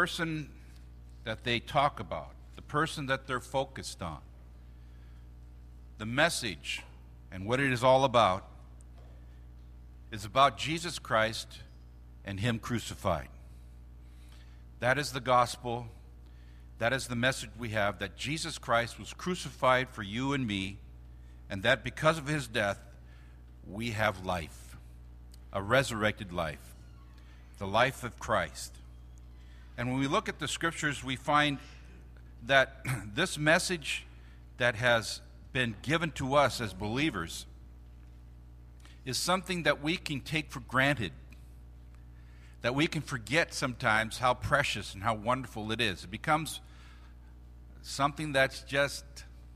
person that they talk about, the person that they're focused on, the message and what it is all about is about Jesus Christ and Him crucified. That is the gospel. That is the message we have, that Jesus Christ was crucified for you and me, and that because of His death, we have life, a resurrected life, the life of Christ. And when we look at the Scriptures, we find that this message that has been given to us as believers is something that we can take for granted, that we can forget sometimes how precious and how wonderful it is. It becomes something that's just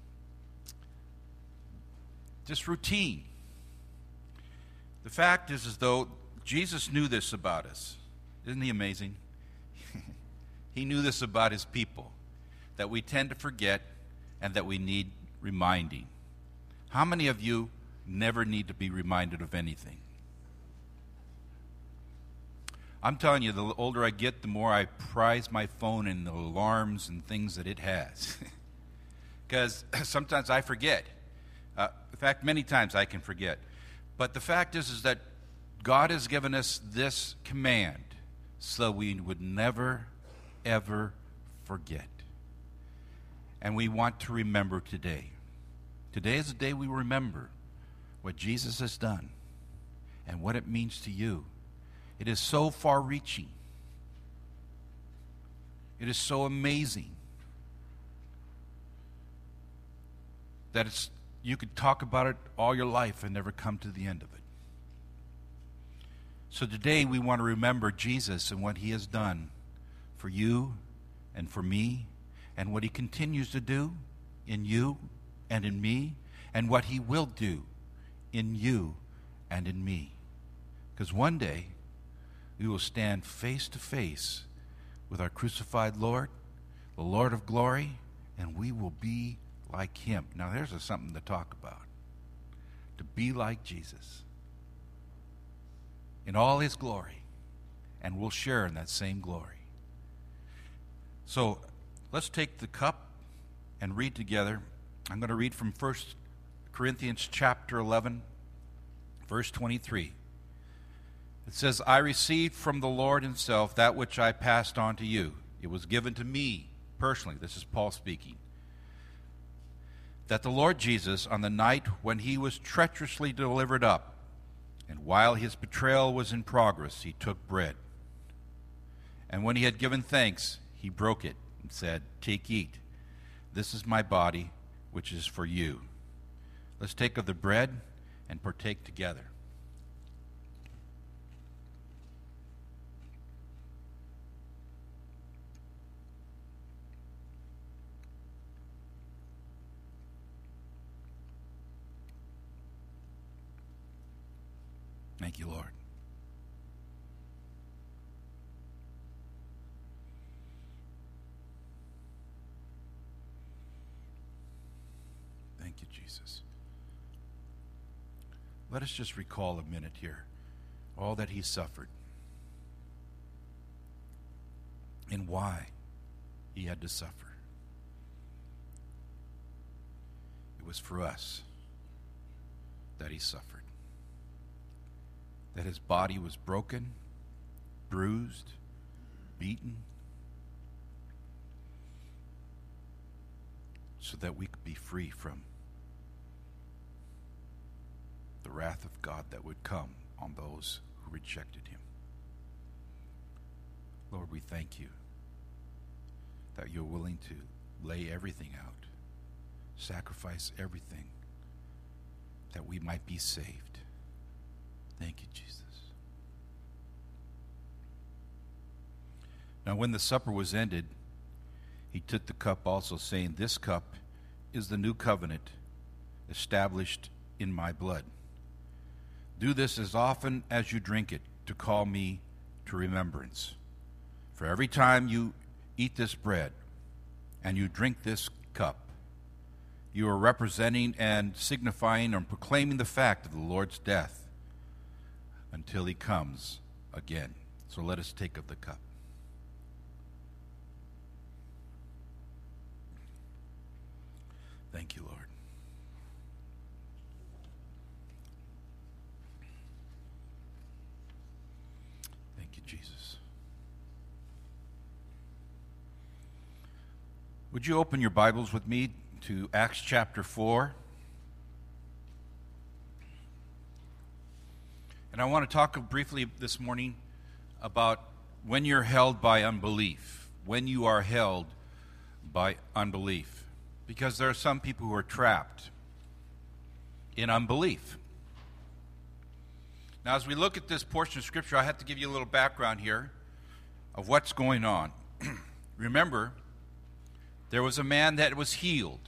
routine. The fact is as though Jesus knew this about us. Isn't He amazing? He knew this about His people, that we tend to forget and that we need reminding. How many of you never need to be reminded of anything? I'm telling you, the older I get, the more I prize my phone and the alarms and things that it has. Because sometimes I forget. In fact, many times I can forget. But the fact is that God has given us this command so we would never, ever forget. And we want to remember today. Today is the day we remember what Jesus has done and what it means to you. It is so far-reaching. It is so amazing that you could talk about it all your life and never come to the end of it. So today we want to remember Jesus and what He has done for you and for me, and what He continues to do in you and in me, and what He will do in you and in me. Because one day we will stand face to face with our crucified Lord, the Lord of glory, and we will be like Him. Now there's something to talk about. To be like Jesus in all His glory, and we'll share in that same glory. So let's take the cup and read together. I'm going to read from 1 Corinthians chapter 11, verse 23. It says, I received from the Lord Himself that which I passed on to you. It was given to me personally. This is Paul speaking. That the Lord Jesus, on the night when He was treacherously delivered up, and while His betrayal was in progress, He took bread. And when He had given thanks, He broke it and said, Take, eat. This is my body, which is for you. Let's take of the bread and partake together. Thank you, Lord. Thank you, Jesus. Let us just recall a minute here all that He suffered and why He had to suffer. It was for us that He suffered. That His body was broken, bruised, beaten, so that we could be free from the wrath of God that would come on those who rejected Him. Lord, we thank You that You're willing to lay everything out, sacrifice everything, that we might be saved. Thank You, Jesus. Now, when the supper was ended, He took the cup also, saying, This cup is the new covenant established in my blood. Do this as often as you drink it to call me to remembrance. For every time you eat this bread and you drink this cup, you are representing and signifying and proclaiming the fact of the Lord's death until He comes again. So let us take of the cup. Thank you, Lord. Thank you, Jesus. Would you open your Bibles with me to Acts chapter 4? And I want to talk briefly this morning about when you're held by unbelief, when you are held by unbelief. Because there are some people who are trapped in unbelief. Now, as we look at this portion of Scripture, I have to give you a little background here of what's going on. Remember, there was a man that was healed.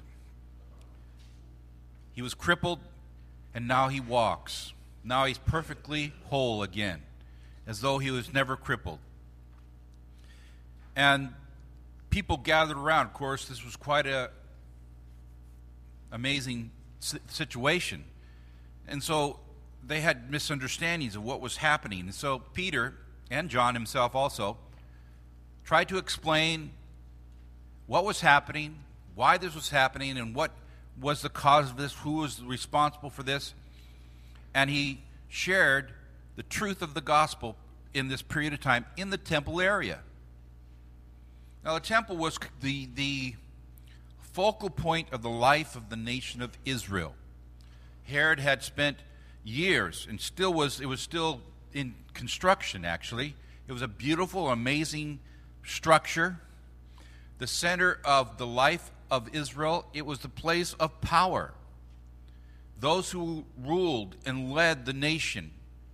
He was crippled, and now he walks. Now he's perfectly whole again, as though he was never crippled. And people gathered around. Of course, this was quite a amazing situation. And so they had misunderstandings of what was happening. And so Peter, and John himself also, tried to explain what was happening, why this was happening, and what was the cause of this, who was responsible for this. And he shared the truth of the gospel in this period of time in the temple area. Now, the temple was the focal point of the life of the nation of Israel. Herod had spent years, and it was still in construction, actually. It was a beautiful, amazing structure. The center of the life of Israel, it was the place of power. Those who ruled and led the nation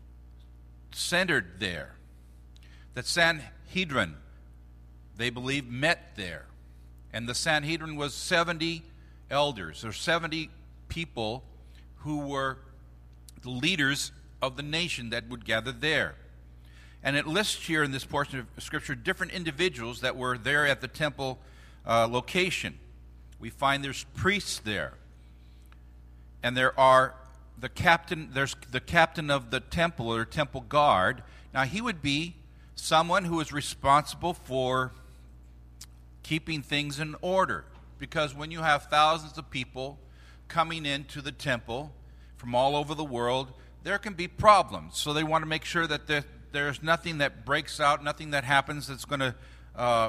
centered there. The Sanhedrin, they believed, met there. And the Sanhedrin was 70 elders, or 70 people who were the leaders of the nation that would gather there. And it lists here in this portion of Scripture different individuals that were there at the temple location. We find there's priests there. And there's the captain of the temple, or temple guard. Now, he would be someone who was responsible for keeping things in order. Because when you have thousands of people coming into the temple from all over the world, there can be problems. So they want to make sure that there's nothing that breaks out, nothing that happens that's going to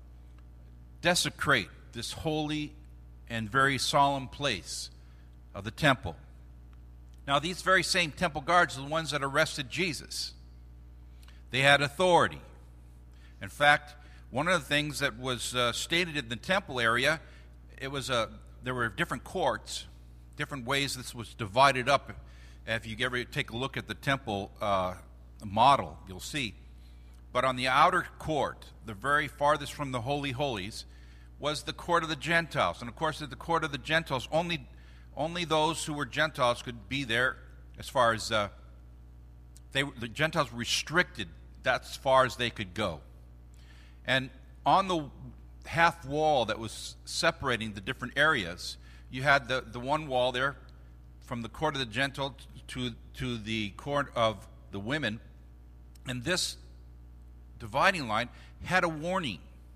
desecrate this holy and very solemn place of the temple. Now, these very same temple guards are the ones that arrested Jesus. They had authority. In fact, one of the things that was stated in the temple area, there were different courts, different ways this was divided up. If you ever take a look at the temple model, you'll see. But on the outer court, the very farthest from the Holy Holies, was the court of the Gentiles. And of course, at the court of the Gentiles, only those who were Gentiles could be there. As far as the Gentiles were restricted, that's as far as they could go. And on the half wall that was separating the different areas, you had the one wall there from the court of the Gentiles to the court of the women. And this dividing line had a warning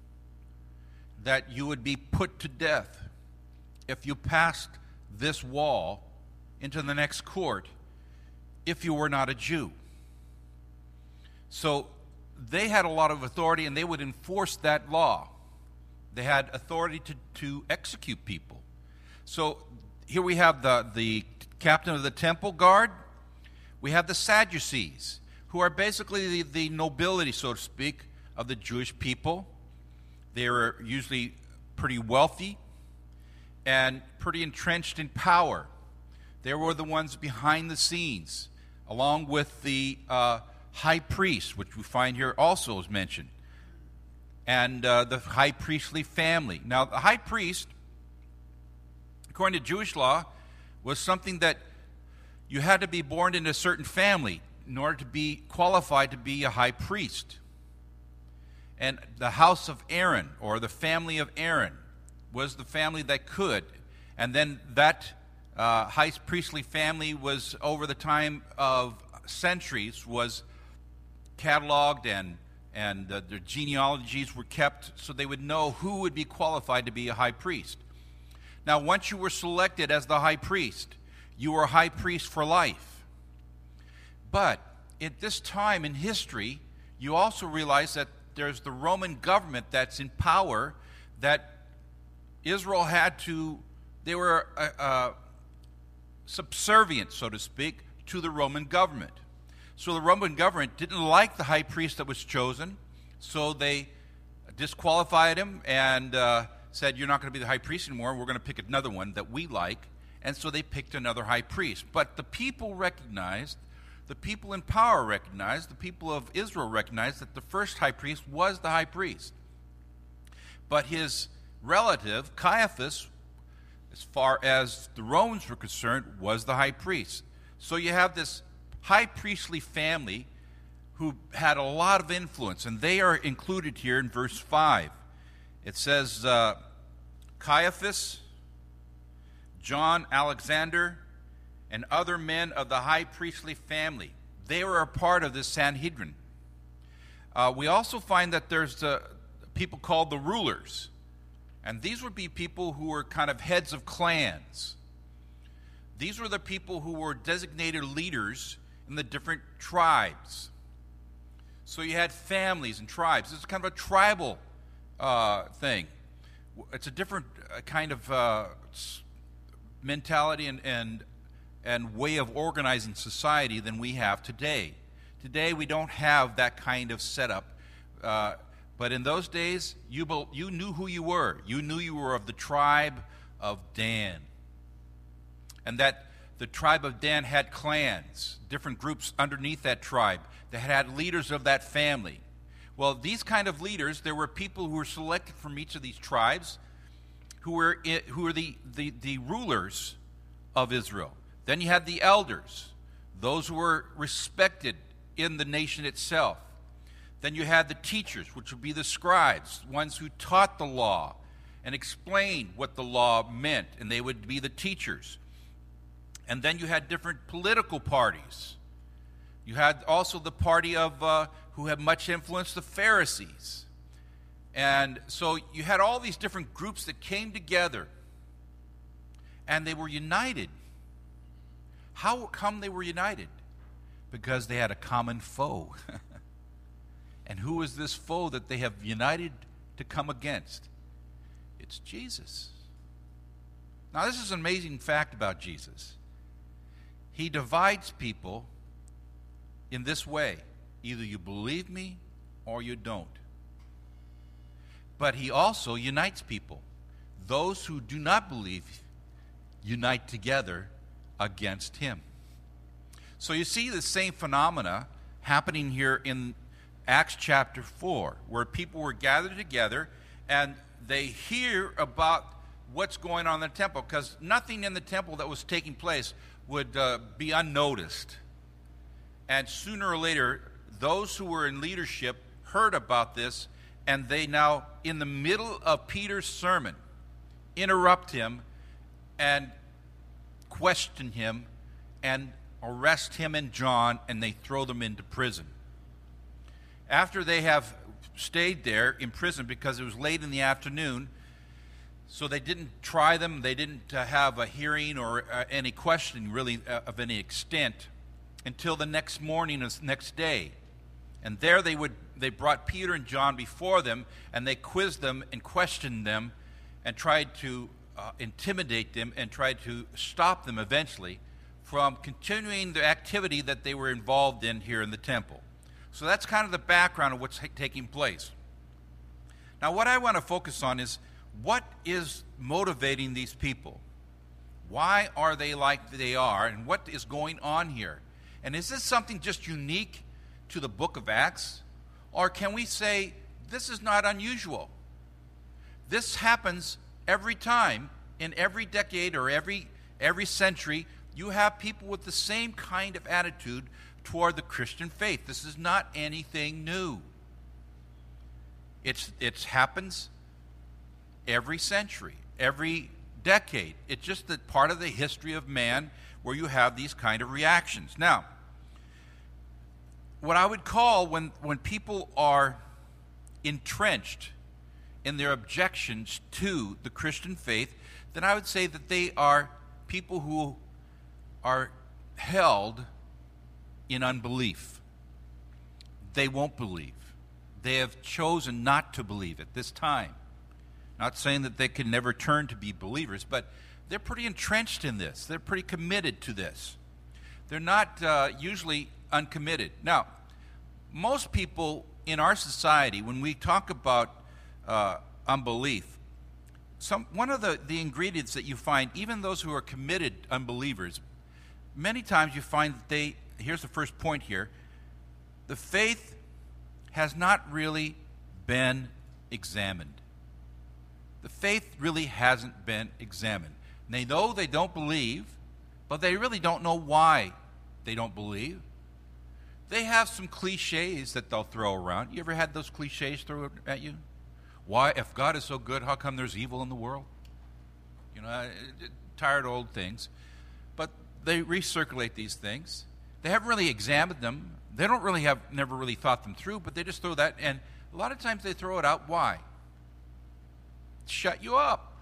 that you would be put to death if you passed this wall into the next court if you were not a Jew. So they had a lot of authority, and they would enforce that law. They had authority to execute people. So here we have the captain of the temple guard. We have the Sadducees, who are basically the nobility, so to speak, of the Jewish people. They were usually pretty wealthy and pretty entrenched in power. They were the ones behind the scenes, along with the high priest, which we find here also is mentioned, and the high priestly family. Now, the high priest, according to Jewish law, was something that you had to be born in a certain family in order to be qualified to be a high priest. And the house of Aaron, or the family of Aaron, was the family that could. And then that high priestly family was, over the time of centuries, was cataloged, and their genealogies were kept so they would know who would be qualified to be a high priest. Now, once you were selected as the high priest, you were a high priest for life. But at this time in history, you also realize that there's the Roman government that's in power, that Israel had to, they were subservient, so to speak, to the Roman government. So the Roman government didn't like the high priest that was chosen, so they disqualified him and said, you're not going to be the high priest anymore, we're going to pick another one that we like. And so they picked another high priest. But the people recognized, the people in power recognized, the people of Israel recognized that the first high priest was the high priest. But his relative, Caiaphas, as far as the Romans were concerned, was the high priest. So you have this high priestly family who had a lot of influence, and they are included here in verse 5. It says, Caiaphas, John, Alexander, and other men of the high priestly family. They were a part of this Sanhedrin. We also find that there's people called the rulers. And these would be people who were kind of heads of clans. These were the people who were designated leaders in the different tribes. So you had families and tribes. This is kind of a tribal thing. It's a different kind of mentality and way of organizing society than we have today. Today we don't have that kind of setup. But in those days, you knew who you were. You knew you were of the tribe of Dan. And that the tribe of Dan had clans, different groups underneath that tribe that had leaders of that family. Well, these kind of leaders, there were people who were selected from each of these tribes who were the rulers of Israel. Then you had the elders, those who were respected in the nation itself. Then you had the teachers, which would be the scribes, ones who taught the law and explained what the law meant, and they would be the teachers. And then you had different political parties. You had also the party of who had much influence, the Pharisees. And so you had all these different groups that came together, and they were united. How come they were united? Because they had a common foe. And who is this foe that they have united to come against? It's Jesus. Now, this is an amazing fact about Jesus. He divides people in this way. Either you believe me or you don't. But he also unites people. Those who do not believe unite together against him. So you see the same phenomena happening here in Acts chapter 4, where people were gathered together and they hear about what's going on in the temple, because nothing in the temple that was taking place would be unnoticed. And sooner or later, those who were in leadership heard about this, and they now, in the middle of Peter's sermon, interrupt him and question him and arrest him and John, and they throw them into prison. After they have stayed there in prison because it was late in the afternoon, so they didn't try them, they didn't have a hearing or any questioning really of any extent until the next morning or next day. And there they brought Peter and John before them, and they quizzed them and questioned them and tried to intimidate them and tried to stop them eventually from continuing the activity that they were involved in here in the temple. So that's kind of the background of what's taking place. Now, what I want to focus on is what is motivating these people? Why are they like they are, and what is going on here? And is this something just unique to the book of Acts? Or can we say this is not unusual? This happens every time, in every decade or every century. You have people with the same kind of attitude toward the Christian faith. This is not anything new. It happens every century, every decade. It's just that part of the history of man where you have these kind of reactions. Now, what I would call when people are entrenched in their objections to the Christian faith, then I would say that they are people who are held in unbelief. They won't believe. They have chosen not to believe at this time. Not saying that they can never turn to be believers, but they're pretty entrenched in this. They're pretty committed to this. They're not usually uncommitted. Now, most people in our society, when we talk about unbelief, one of the ingredients that you find, even those who are committed unbelievers, many times you find that here's the first point here, the faith has not really been examined. The faith really hasn't been examined. They know they don't believe, but they really don't know why they don't believe. They have some cliches that they'll throw around. You ever had those cliches thrown at you? Why, if God is so good, how come there's evil in the world? You know, tired old things. But they recirculate these things. They haven't really examined them. They don't really never really thought them through, but they just throw that, and a lot of times they throw it out. Why? Shut you up.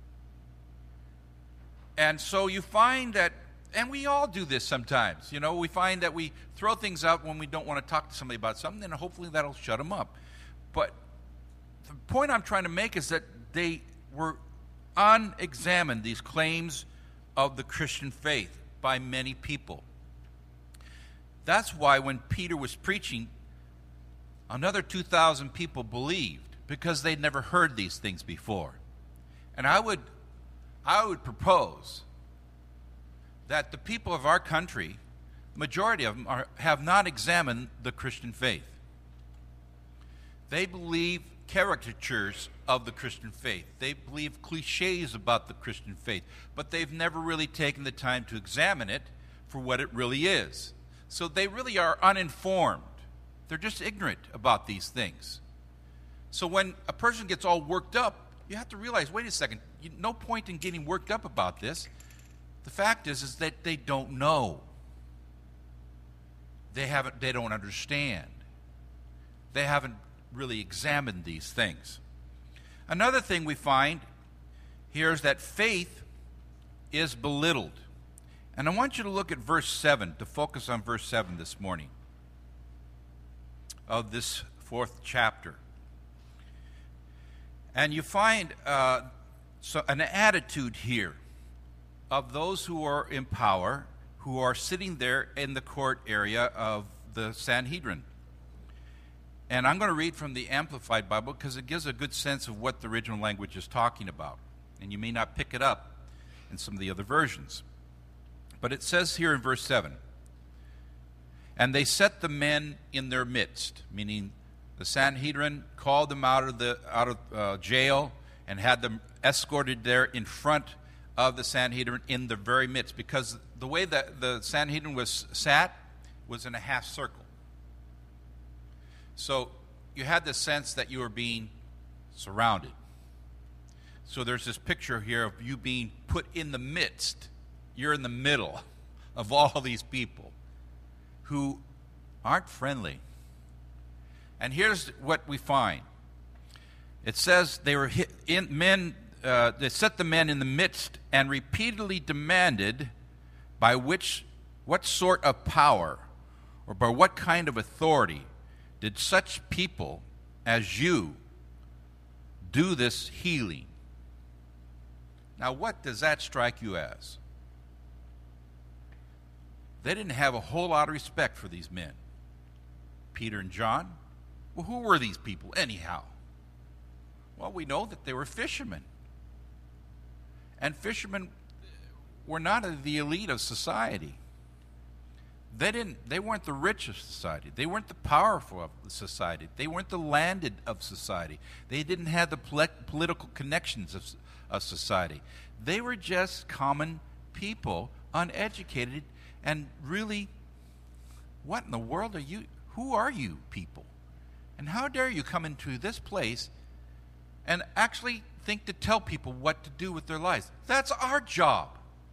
And so you find that, and we all do this sometimes, you know, we find that we throw things out when we don't want to talk to somebody about something, and hopefully that'll shut them up. But the point I'm trying to make is that they were unexamined, these claims of the Christian faith, by many people. That's why when Peter was preaching, another 2,000 people believed, because they'd never heard these things before. And I would propose that the people of our country, the majority of them, have not examined the Christian faith. They believe caricatures of the Christian faith. They believe cliches about the Christian faith, but they've never really taken the time to examine it for what it really is. So they really are uninformed. They're just ignorant about these things. So when a person gets all worked up, you have to realize, wait a second, no point in getting worked up about this. The fact is that they don't know. They don't understand. They haven't really examined these things. Another thing we find here is that faith is belittled. And I want you to look at verse 7, to focus on verse 7 this morning of this 4th chapter. And you find an attitude here of those who are in power, who are sitting there in the court area of the Sanhedrin. And I'm going to read from the Amplified Bible because it gives a good sense of what the original language is talking about. And you may not pick it up in some of the other versions. But it says here in verse 7, and they set the men in their midst, meaning the Sanhedrin called them out of jail and had them escorted there in front of the Sanhedrin in the very midst, because the way that the Sanhedrin was sat was in a half circle. So you had the sense that you were being surrounded. So there's this picture here of you being put in the midst. You're in the middle of all these people who aren't friendly. And here's what we find. It says they set the men in the midst and repeatedly demanded by what sort of power or by what kind of authority did such people as you do this healing? Now, what does that strike you as? They didn't have a whole lot of respect for these men. Peter and John. Well, who were these people anyhow? Well, we know that they were fishermen. And fishermen were not the elite of society. They weren't the rich of society. They weren't the powerful of the society. They weren't the landed of society. They didn't have the political connections of society. They were just common people, uneducated, and really, what in the world are you? Who are you people? And how dare you come into this place and actually think to tell people what to do with their lives? That's our job.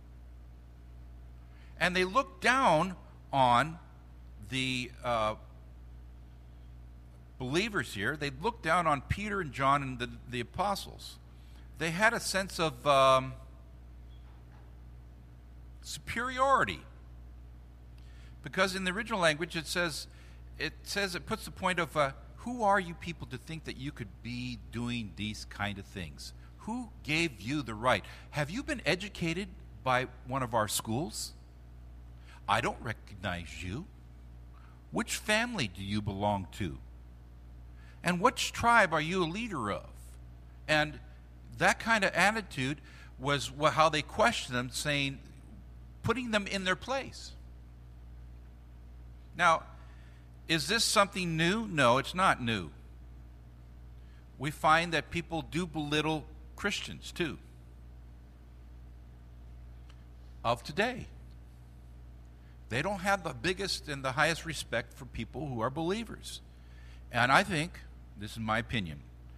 And they look down on the believers here, they looked down on Peter and John and the apostles. They had a sense of superiority. Because in the original language it puts the point of who are you people to think that you could be doing these kind of things? Who gave you the right? Have you been educated by one of our schools? I don't recognize you. Which family do you belong to? And which tribe are you a leader of? And that kind of attitude was how they questioned them, saying, putting them in their place. Now, is this something new? No, it's not new. We find that people do belittle Christians too, of today. They don't have the biggest and the highest respect for people who are believers. And I think, this is my opinion,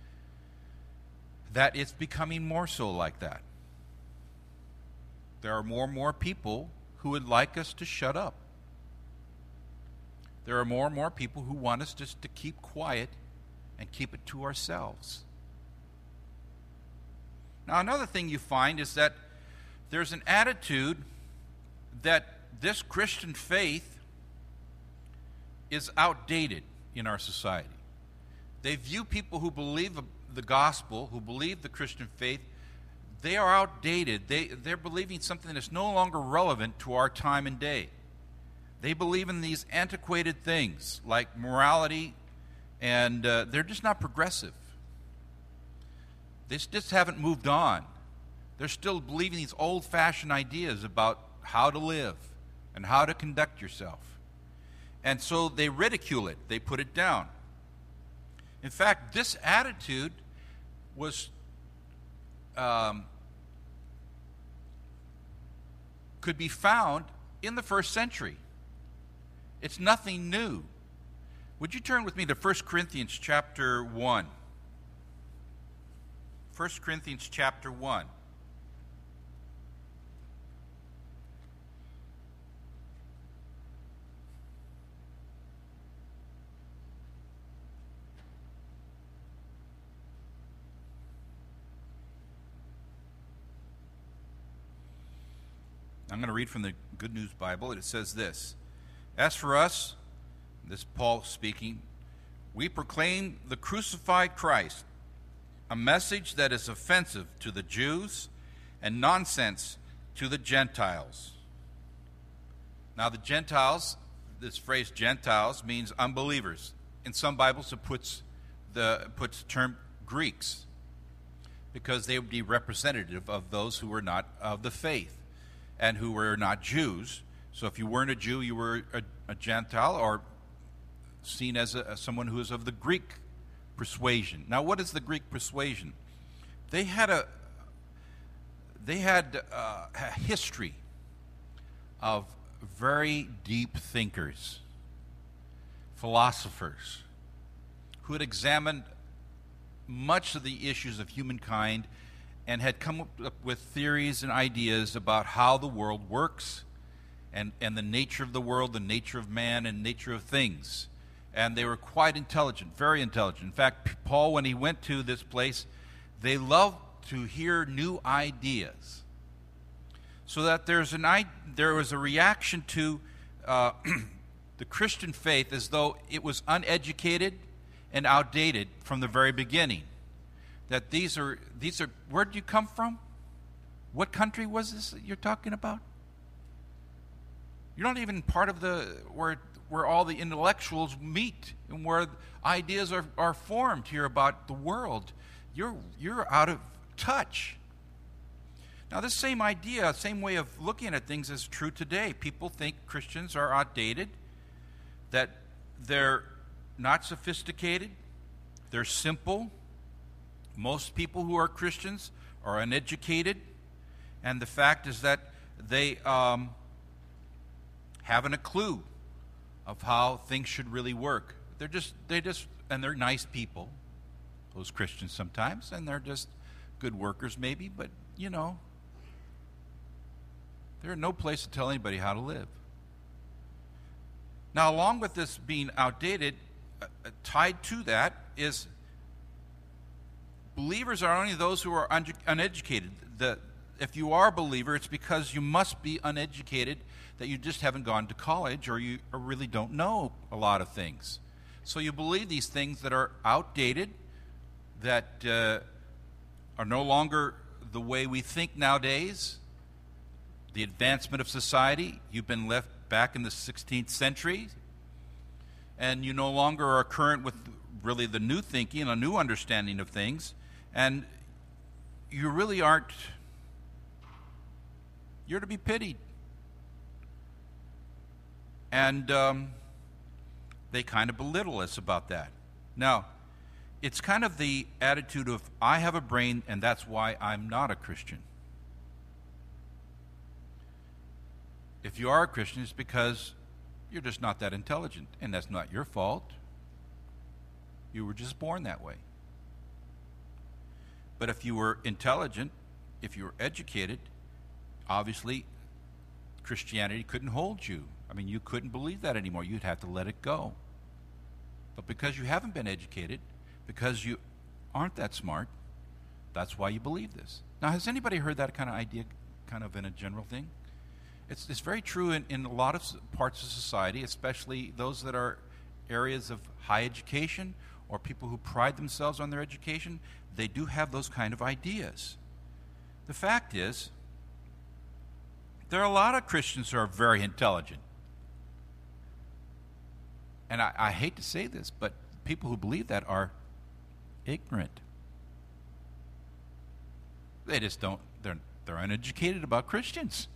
that it's becoming more so like that. There are more and more people who would like us to shut up. There are more and more people who want us just to keep quiet and keep it to ourselves. Now, another thing you find is that there's an attitude that this Christian faith is outdated in our society. They view people who believe the gospel, who believe the Christian faith, they are outdated. They're believing something that's no longer relevant to our time and day. They believe in these antiquated things like morality, and they're just not progressive. They just haven't moved on. They're still believing these old-fashioned ideas about how to live and how to conduct yourself. And so they ridicule it. They put it down. In fact, this attitude was could be found in the first century. It's nothing new. Would you turn with me to 1 Corinthians chapter 1? 1 Corinthians chapter 1. I'm going to read from the Good News Bible. It says this: As for us, this is Paul speaking, we proclaim the crucified Christ, a message that is offensive to the Jews and nonsense to the Gentiles. Now the Gentiles, this phrase Gentiles means unbelievers. In some Bibles it puts the term Greeks, because they would be representative of those who were not of the faith and who were not Jews. So if you weren't a Jew, you were a Gentile, or seen as someone who is of the Greek persuasion. Now, what is the Greek persuasion? They had a history of very deep thinkers, philosophers, who had examined much of the issues of humankind and had come up with theories and ideas about how the world works and the nature of the world, the nature of man, and nature of things. And they were quite intelligent, very intelligent. In fact, Paul, when he went to this place, they loved to hear new ideas. So that there was a reaction to the Christian faith as though it was uneducated and outdated from the very beginning. That these are where did you come from? What country was this that you're talking about? You're not even part of where all the intellectuals meet and where ideas are formed here about the world. You're out of touch. Now, this same idea, same way of looking at things is true today. People think Christians are outdated, that they're not sophisticated, they're simple. Most people who are Christians are uneducated, and the fact is that they haven't a clue of how things should really work. And they're nice people, those Christians sometimes, and they're just good workers maybe, but they're no place to tell anybody how to live. Now, along with this being outdated, tied to that is believers are only those who are uneducated. If you are a believer, it's because you must be uneducated, that you just haven't gone to college or you really don't know a lot of things. So you believe these things that are outdated, that are no longer the way we think nowadays. The advancement of society, you've been left back in the 16th century, and you no longer are current with really the new thinking and a new understanding of things, and you really aren't, you're to be pitied. And they kind of belittle us about that. Now, it's kind of the attitude of, I have a brain and that's why I'm not a Christian. If you are a Christian, it's because you're just not that intelligent, and that's not your fault. You were just born that way. But if you were intelligent, if you were educated, obviously Christianity couldn't hold you. I mean, you couldn't believe that anymore. You'd have to let it go. But because you haven't been educated, because you aren't that smart, that's why you believe this. Now, has anybody heard that kind of idea, kind of in a general thing? It's very true in a lot of parts of society, especially those that are areas of high education or people who pride themselves on their education. They do have those kind of ideas. The fact is, there are a lot of Christians who are very intelligent. And I hate to say this, but people who believe that are ignorant. They just don't, they're uneducated about Christians.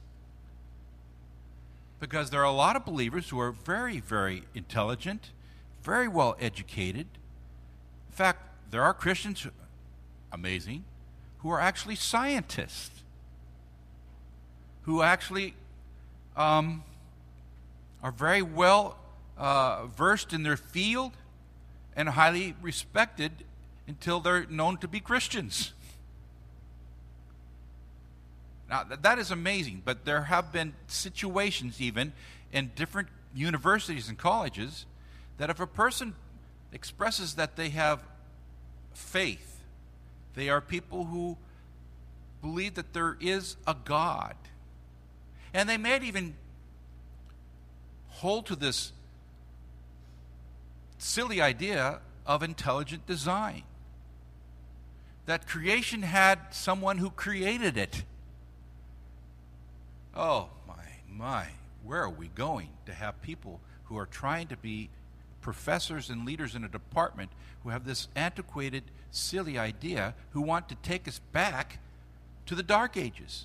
Because there are a lot of believers who are very, very intelligent, very well educated. In fact, there are Christians, amazing, who are actually scientists, who actually are very well versed in their field and highly respected until they're known to be Christians. Now, that is amazing, but there have been situations even in different universities and colleges that if a person expresses that they have faith, they are people who believe that there is a God. And they may even hold to this silly idea of intelligent design, that creation had someone who created it. Oh, my, where are we going to have people who are trying to be professors and leaders in a department who have this antiquated, silly idea, who want to take us back to the Dark Ages?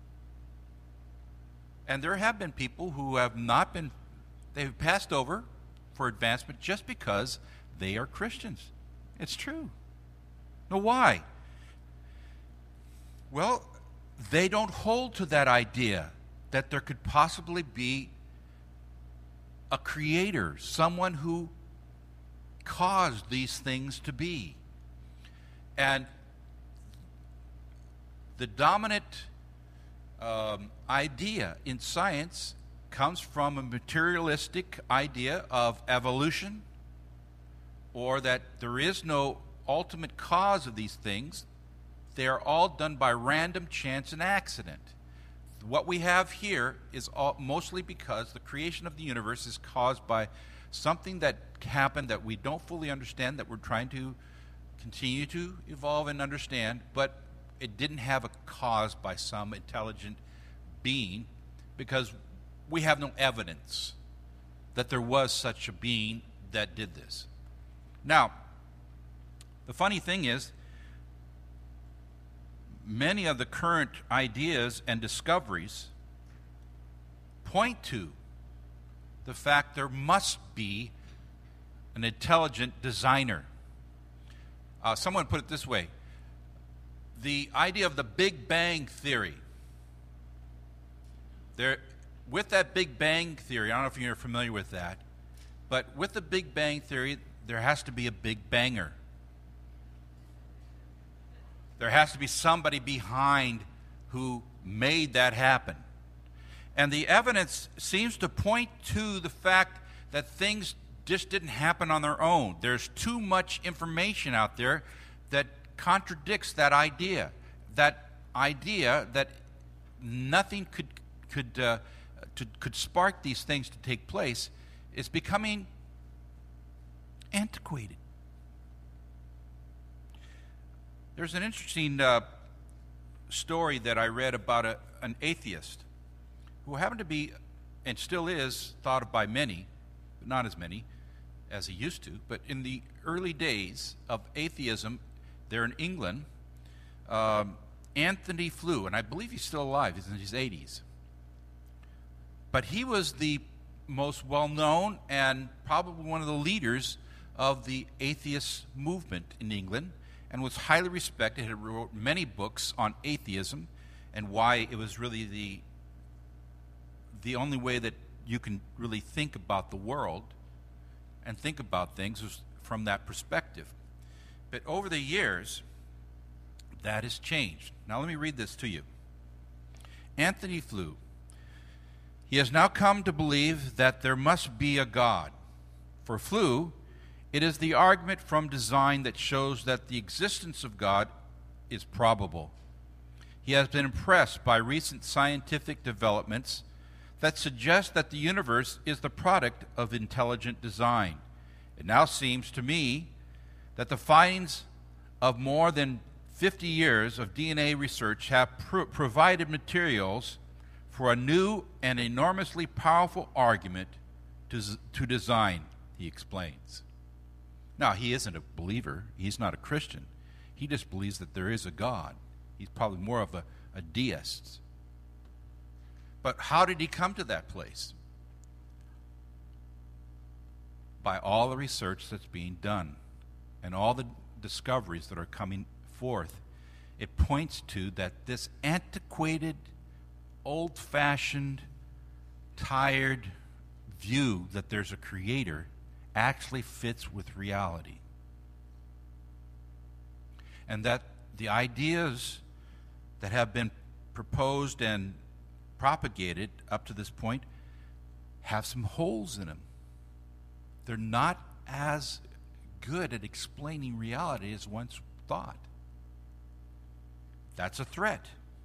And there have been people who have not been, they've passed over for advancement just because they are Christians. It's true. Now, why? Well, they don't hold to that idea that there could possibly be a creator, someone who caused these things to be. And the dominant idea in science comes from a materialistic idea of evolution, or that there is no ultimate cause of these things. They are all done by random chance and accident. What we have here is mostly because the creation of the universe is caused by something that happened that we don't fully understand, that we're trying to continue to evolve and understand, but it didn't have a cause by some intelligent being, because we have no evidence that there was such a being that did this. Now, the funny thing is, many of the current ideas and discoveries point to the fact there must be an intelligent designer. Someone put it this way: the idea of the Big Bang Theory. With that Big Bang Theory, I don't know if you're familiar with that, but with the Big Bang Theory, there has to be a big banger. There has to be somebody behind who made that happen. And the evidence seems to point to the fact that things just didn't happen on their own. There's too much information out there that contradicts that idea. That idea that nothing could spark these things to take place is becoming antiquated. There's an interesting story that I read about an atheist who happened to be, and still is, thought of by many, but not as many as he used to. But in the early days of atheism there in England, Anthony Flew, and I believe he's still alive, he's in his 80s. But he was the most well-known and probably one of the leaders of the atheist movement in England, and was highly respected. He wrote many books on atheism and why it was really the only way that you can really think about the world and think about things was from that perspective. But over the years, that has changed. Now let me read this to you. Anthony Flew. He has now come to believe that there must be a God. For Flew, it is the argument from design that shows that the existence of God is probable. He has been impressed by recent scientific developments that suggest that the universe is the product of intelligent design. It now seems to me that the findings of more than 50 years of DNA research have provided materials for a new and enormously powerful argument to design, he explains. Now, he isn't a believer. He's not a Christian. He just believes that there is a God. He's probably more of a deist. But how did he come to that place? By all the research that's being done and all the discoveries that are coming forth. It points to that this antiquated, old-fashioned, tired view that there's a creator actually fits with reality. And that the ideas that have been proposed and propagated up to this point have some holes in them. They're not as good at explaining reality as once thought. That's a threat.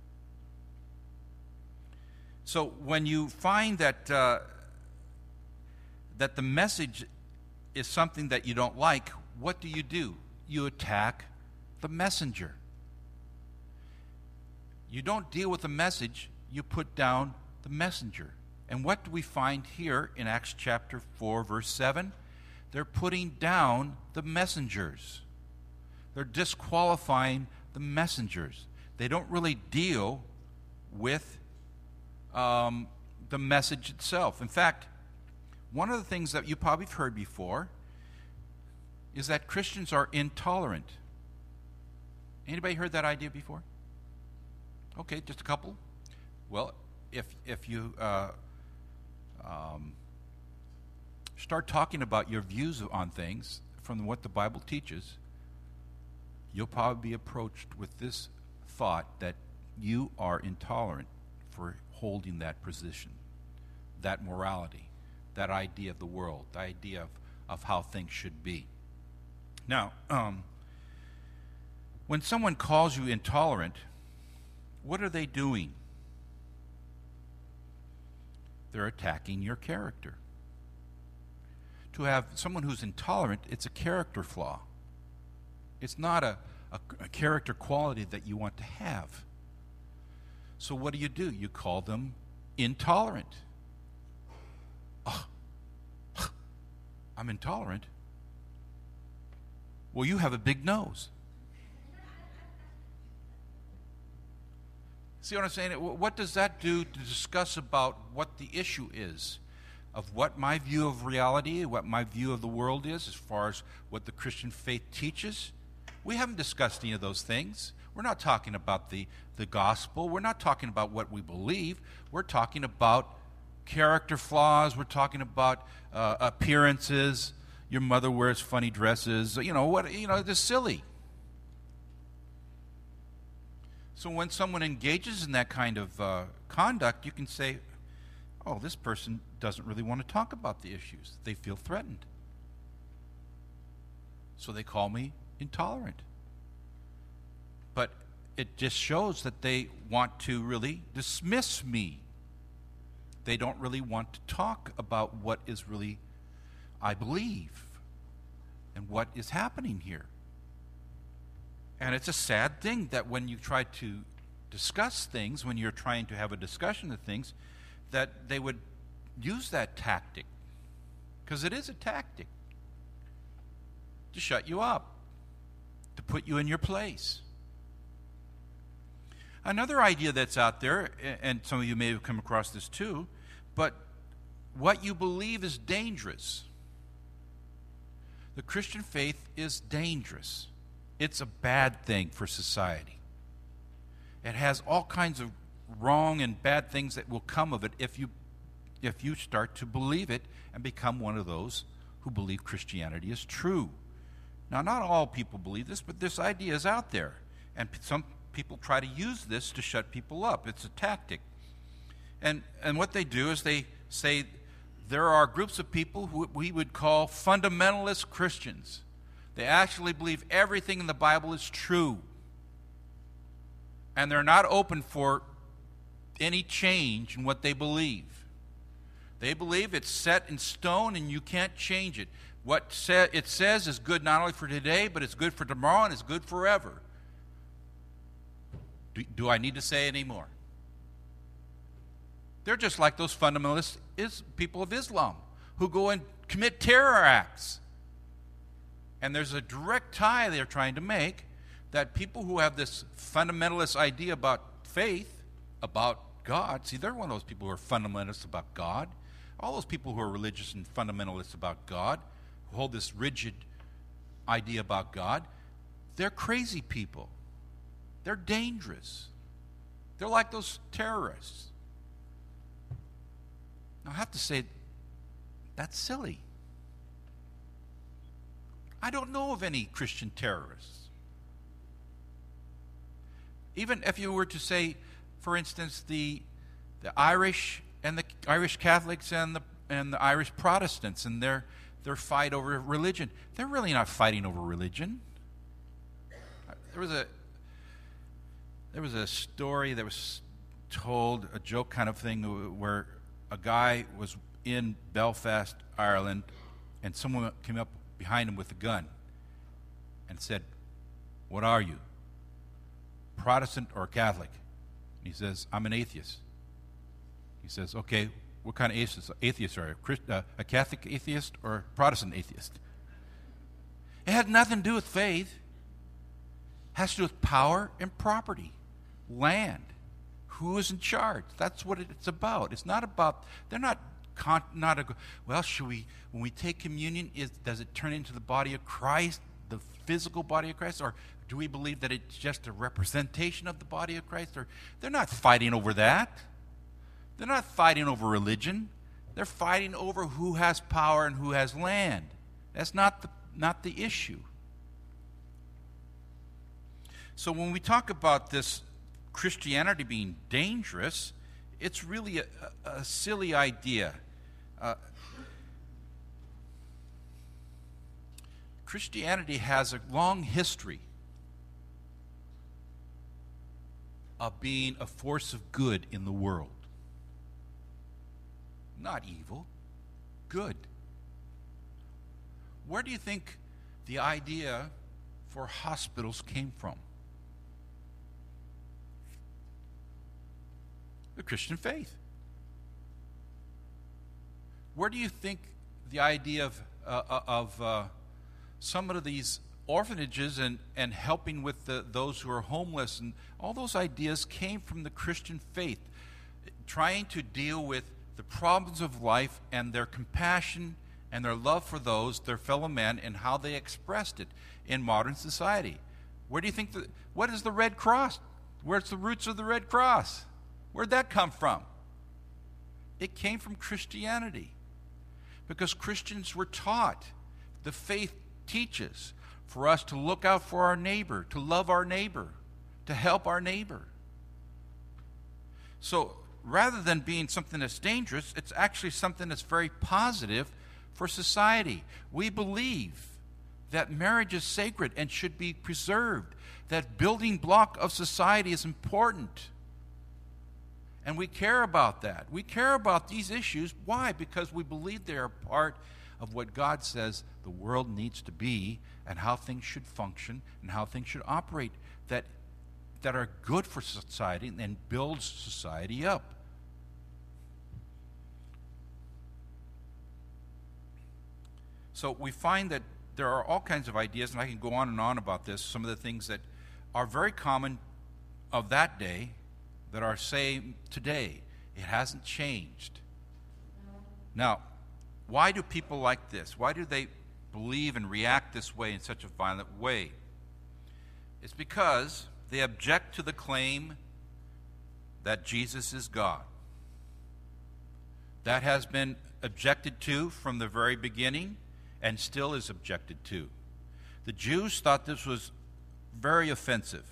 So when you find that that the message is something that you don't like, what do? You attack the messenger. You don't deal with the message, you put down the messenger. And what do we find here in Acts chapter 4, verse 7? They're putting down the messengers. They're disqualifying the messengers. They don't really deal with the message itself. In fact, one of the things that you probably have heard before is that Christians are intolerant. Anybody heard that idea before? Okay, just a couple. Well, if you start talking about your views on things from what the Bible teaches, you'll probably be approached with this thought that you are intolerant for holding that position, that morality, that idea of the world, the idea of how things should be. Now, when someone calls you intolerant, what are they doing? They're attacking your character. To have someone who's intolerant, it's a character flaw. It's not a character quality that you want to have. So what do? You call them intolerant. Oh, I'm intolerant. Well, you have a big nose. See what I'm saying? What does that do to discuss about what the issue is of what my view of reality, what my view of the world is as far as what the Christian faith teaches? We haven't discussed any of those things. We're not talking about the gospel. We're not talking about what we believe. We're talking about character flaws. We're talking about appearances. Your mother wears funny dresses. It's silly. So when someone engages in that kind of conduct, you can say, oh, this person doesn't really want to talk about the issues. They feel threatened. so they call me intolerant. But it just shows that they want to really dismiss me. They don't really want to talk about what is really I believe and what is happening here. And it's a sad thing that when you try to discuss things, when you're trying to have a discussion of things, that they would use that tactic. Because it is a tactic to shut you up, to put you in your place. Another idea that's out there, and some of you may have come across this too, but what you believe is dangerous. The Christian faith is dangerous. It's a bad thing for society. It has all kinds of wrong and bad things that will come of it if you start to believe it and become one of those who believe Christianity is true. Now, not all people believe this, but this idea is out there. And some people try to use this to shut people up. It's a tactic. And what they do is they say there are groups of people who we would call fundamentalist Christians. They actually believe everything in the Bible is true. And they're not open for any change in what they believe. They believe it's set in stone and you can't change it. What it says is good not only for today, but it's good for tomorrow and it's good forever. Do I need to say any more? They're just like those fundamentalist people of Islam who go and commit terror acts. And there's a direct tie they're trying to make that people who have this fundamentalist idea about faith, about God, see, they're one of those people who are fundamentalists about God. All those people who are religious and fundamentalists about God, who hold this rigid idea about God, they're crazy people. They're dangerous. They're like those terrorists. Now, I have to say, that's silly. I don't know of any Christian terrorists. Even if you were to say, for instance, the Irish and the Irish Catholics and the Irish Protestants and their fight over religion, they're really not fighting over religion. There was a story that was told, a joke kind of thing, where a guy was in Belfast, Ireland, and someone came up behind him with a gun and said, "What are you, Protestant or Catholic?" And he says, "I'm an atheist." He says, "Okay, what kind of atheist are you? A Catholic atheist or a Protestant atheist?" It had nothing to do with faith. It has to do with power and property, land, who is in charge. That's what it's about. It's not about, they're not well, when we take communion, does it turn into the body of Christ, the physical body of Christ, or do we believe that it's just a representation of the body of Christ? Or they're not fighting over that. They're not fighting over religion. They're fighting over who has power and who has land. That's not the issue. So when we talk about this Christianity being dangerous, it's really a silly idea. Christianity has a long history of being a force of good in the world. Not evil, good. Where do you think the idea for hospitals came from? The Christian faith. Where do you think the idea of some of these orphanages and helping with those who are homeless and all those ideas came from the Christian faith, trying to deal with the problems of life and their compassion and their love for those, their fellow men, and how they expressed it in modern society. Where do you think what is the Red Cross? Where's the roots of the Red Cross? Where'd that come from? It came from Christianity. Because Christians were taught, the faith teaches, for us to look out for our neighbor, to love our neighbor, to help our neighbor. So rather than being something that's dangerous, it's actually something that's very positive for society. We believe that marriage is sacred and should be preserved, that building block of society is important. And we care about that. We care about these issues. Why? Because we believe they are part of what God says the world needs to be and how things should function and how things should operate that are good for society and builds society up. So we find that there are all kinds of ideas, and I can go on and on about this, some of the things that are very common of that day that are same today. It hasn't changed. Now, why do people like this? Why do they believe and react this way in such a violent way? It's because they object to the claim that Jesus is God. That has been objected to from the very beginning and still is objected to. The Jews thought this was very offensive.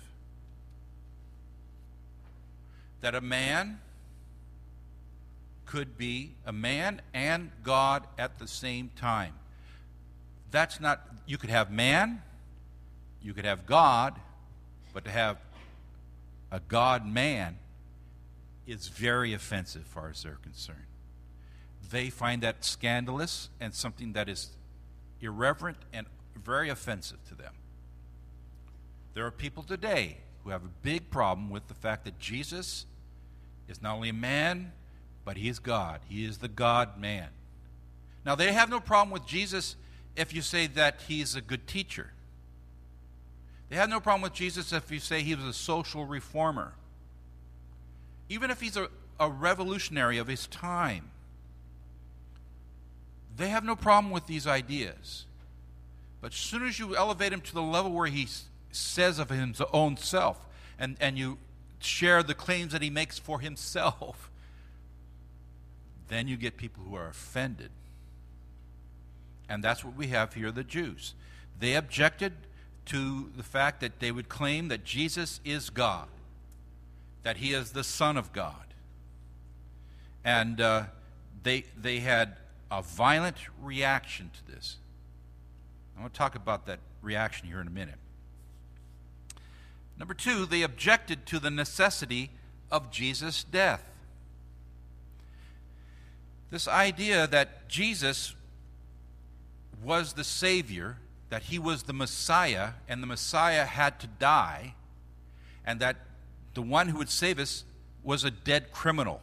That a man could be a man and God at the same time. That's not, you could have man, you could have God, but to have a God-man is very offensive as far as they're concerned. They find that scandalous and something that is irreverent and very offensive to them. There are people today who have a big problem with the fact that Jesus is not only a man, but he is God. He is the God-man. Now, they have no problem with Jesus if you say that he's a good teacher. They have no problem with Jesus if you say he was a social reformer. Even if he's a revolutionary of his time. They have no problem with these ideas. But as soon as you elevate him to the level where he says of his own self, and you share the claims that he makes for himself, then you get people who are offended. And that's what we have here, the Jews. They objected to the fact that they would claim that Jesus is God, that he is the Son of God. And they had a violent reaction to this. I want to talk about that reaction here in a minute. Number two, they objected to the necessity of Jesus' death. This idea that Jesus was the Savior, that he was the Messiah, and the Messiah had to die, and that the one who would save us was a dead criminal.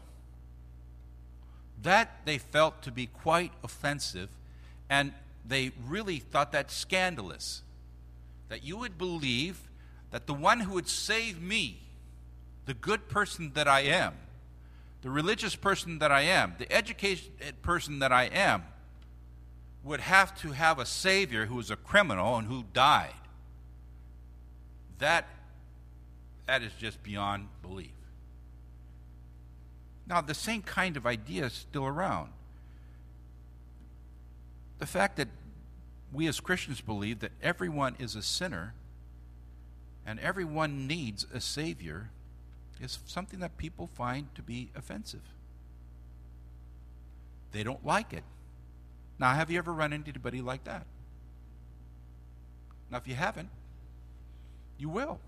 That they felt to be quite offensive, and they really thought that scandalous, that you would believe that the one who would save me, the good person that I am, the religious person that I am, the educated person that I am, would have to have a Savior who was a criminal and who died. That is just beyond belief. Now, the same kind of idea is still around. The fact that we as Christians believe that everyone is a sinner and everyone needs a Savior is something that people find to be offensive. They don't like it. Now, have you ever run into anybody like that? Now, if you haven't, you will.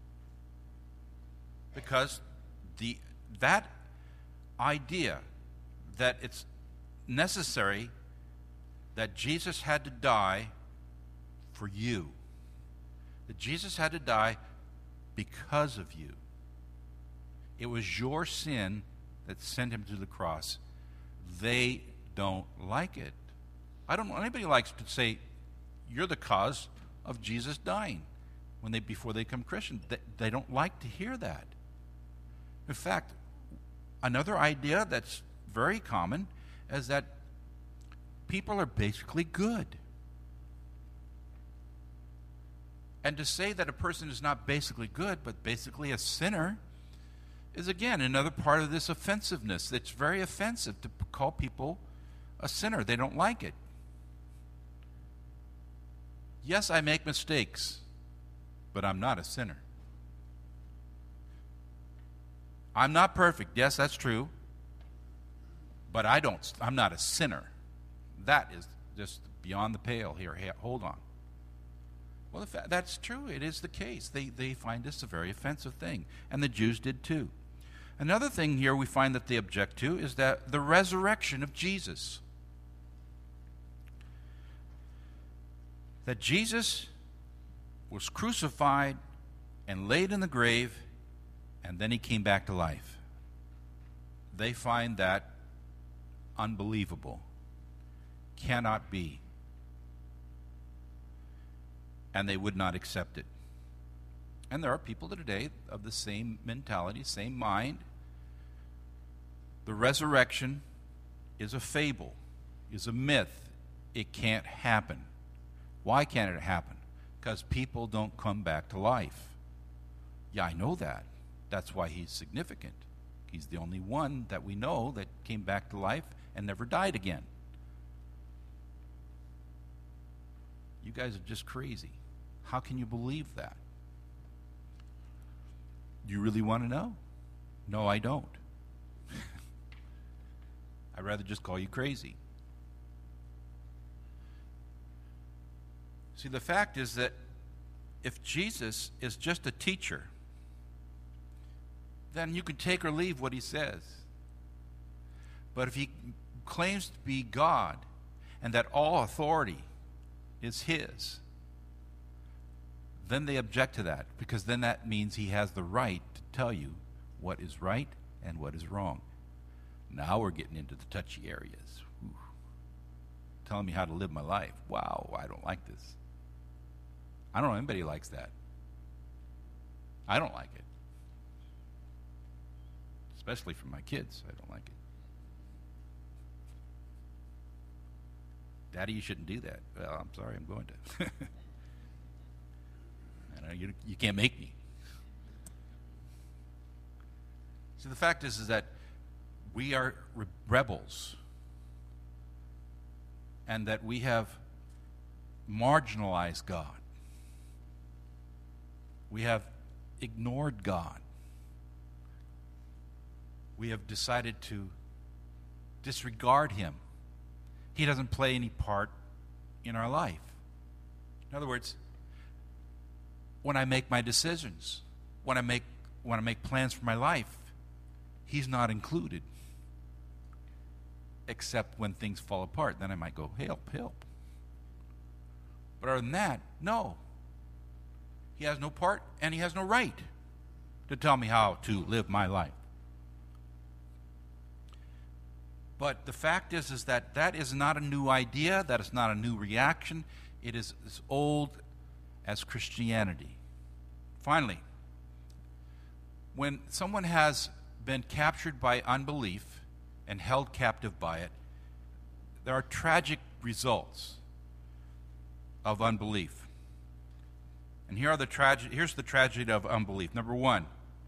Because that idea that it's necessary that Jesus had to die for you, that Jesus had to die because of you. It was your sin that sent him to the cross. They don't like it. I don't know anybody likes to say you're the cause of Jesus dying before they become Christian. They don't like to hear that. In fact, another idea that's very common is that people are basically good. And to say that a person is not basically good, but basically a sinner, is again another part of this offensiveness. It's very offensive to call people a sinner. They don't like it. Yes, I make mistakes, but I'm not a sinner. I'm not perfect. Yes, that's true. But I'm not a sinner. That is just beyond the pale here. Hey, hold on. Well, that's true. It is the case. They find this a very offensive thing, and the Jews did too. Another thing here we find that they object to is that the resurrection of Jesus. That Jesus was crucified and laid in the grave, and then he came back to life. They find that unbelievable. Cannot be. And they would not accept it. And there are people today of the same mentality, same mind. The resurrection is a fable, is a myth. It can't happen. Why can't it happen? Because people don't come back to life. Yeah, I know that. That's why he's significant. He's the only one that we know that came back to life and never died again. You guys are just crazy. How can you believe that? Do you really want to know? No, I don't. I'd rather just call you crazy. See, the fact is that if Jesus is just a teacher, then you can take or leave what he says. But if he claims to be God and that all authority is his, then they object to that, because then that means he has the right to tell you what is right and what is wrong. Now we're getting into the touchy areas. Ooh. Telling me how to live my life. Wow, I don't like this. I don't know anybody who likes that. I don't like it. Especially from my kids, I don't like it. Daddy, you shouldn't do that. Well, I'm sorry, I'm going to. You can't make me. So the fact is that we are rebels, and that we have marginalized God. We have ignored God. We have decided to disregard him. He doesn't play any part in our life. In other words, when I make my decisions, when I make plans for my life, he's not included. Except when things fall apart, then I might go, help. But other than that, no. He has no part and he has no right to tell me how to live my life. But the fact is that is not a new idea, that is not a new reaction. It is as old as Christianity. Finally, when someone has been captured by unbelief and held captive by it, there are tragic results of unbelief. And here's the tragedy of unbelief. Number one,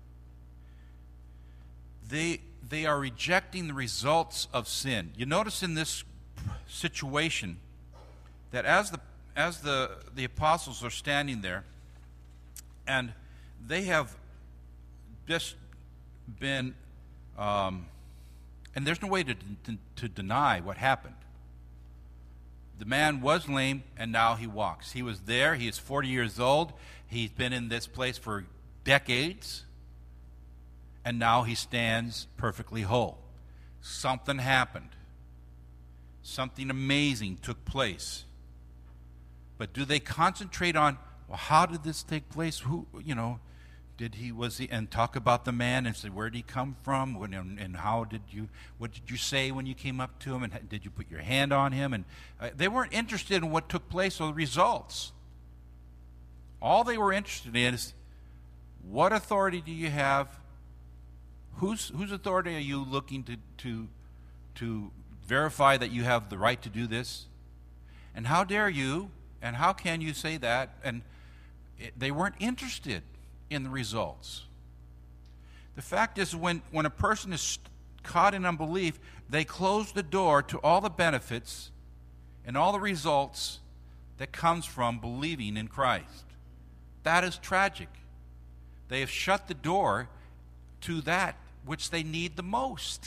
they are rejecting the results of sin. You notice in this situation that as the apostles are standing there, and they have just been, and there's no way to deny what happened. The man was lame, and now he walks. He was there. He is 40 years old. He's been in this place for decades, and now he stands perfectly whole. Something happened. Something amazing took place. But do they concentrate on, well, how did this take place? Who, and talk about the man and say, where did he come from? And what did you say when you came up to him? And did you put your hand on him? And they weren't interested in what took place or the results. All they were interested in is, what authority do you have? Whose authority are you looking to verify that you have the right to do this? And how dare you? And how can you say that? And they weren't interested in the results. The fact is, when a person is caught in unbelief, they close the door to all the benefits and all the results that comes from believing in Christ. That is tragic. They have shut the door to that which they need the most.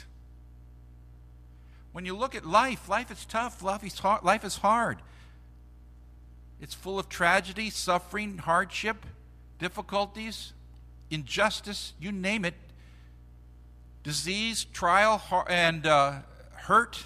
When you look at life is tough, life is hard. It's full of tragedy, suffering, hardship, difficulties, injustice, you name it. Disease, trial, and hurt.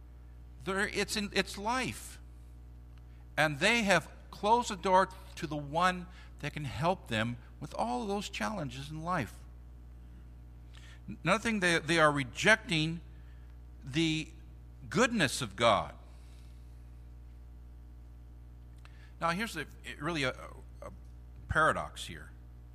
It's life. And they have closed the door to the one that can help them with all of those challenges in life. Another thing, they are rejecting the goodness of God. Now, here's really a paradox here.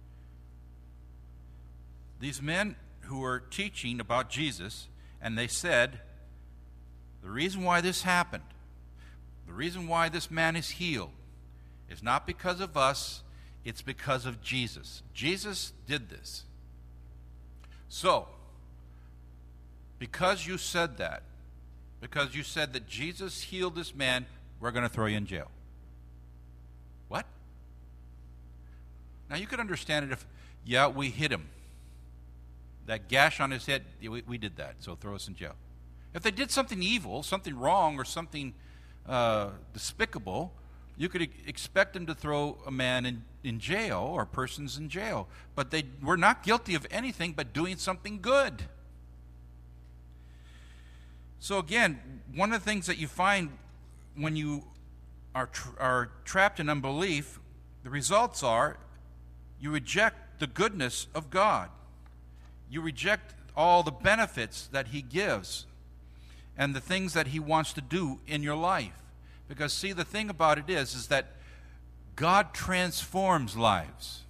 These men who were teaching about Jesus, and they said, the reason why this happened, the reason why this man is healed, is not because of us, it's because of Jesus. Jesus did this. So, because you said that, because you said that Jesus healed this man, we're going to throw you in jail. What? Now, you could understand it if, yeah, we hit him. That gash on his head, we did that, so throw us in jail. If they did something evil, something wrong, or something despicable, you could expect them to throw a man in jail or persons in jail. But they were not guilty of anything but doing something good. So again, one of the things that you find when you are trapped in unbelief, the results are you reject the goodness of God. You reject all the benefits that He gives and the things that He wants to do in your life. Because, see, the thing about it is that God transforms lives.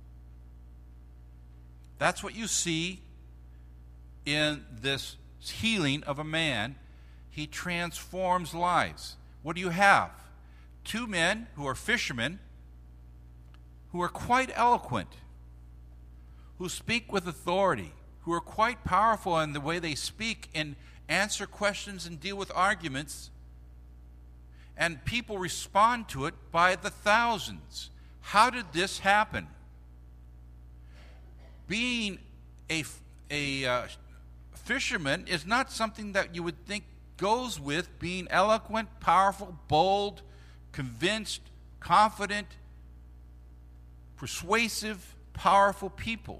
That's what you see in this healing of a man. He transforms lives. What do you have? Two men who are fishermen who are quite eloquent, who speak with authority, who are quite powerful in the way they speak and answer questions and deal with arguments, and people respond to it by the thousands. How did this happen? Being a fisherman is not something that you would think goes with being eloquent, powerful, bold, convinced, confident, persuasive, powerful people.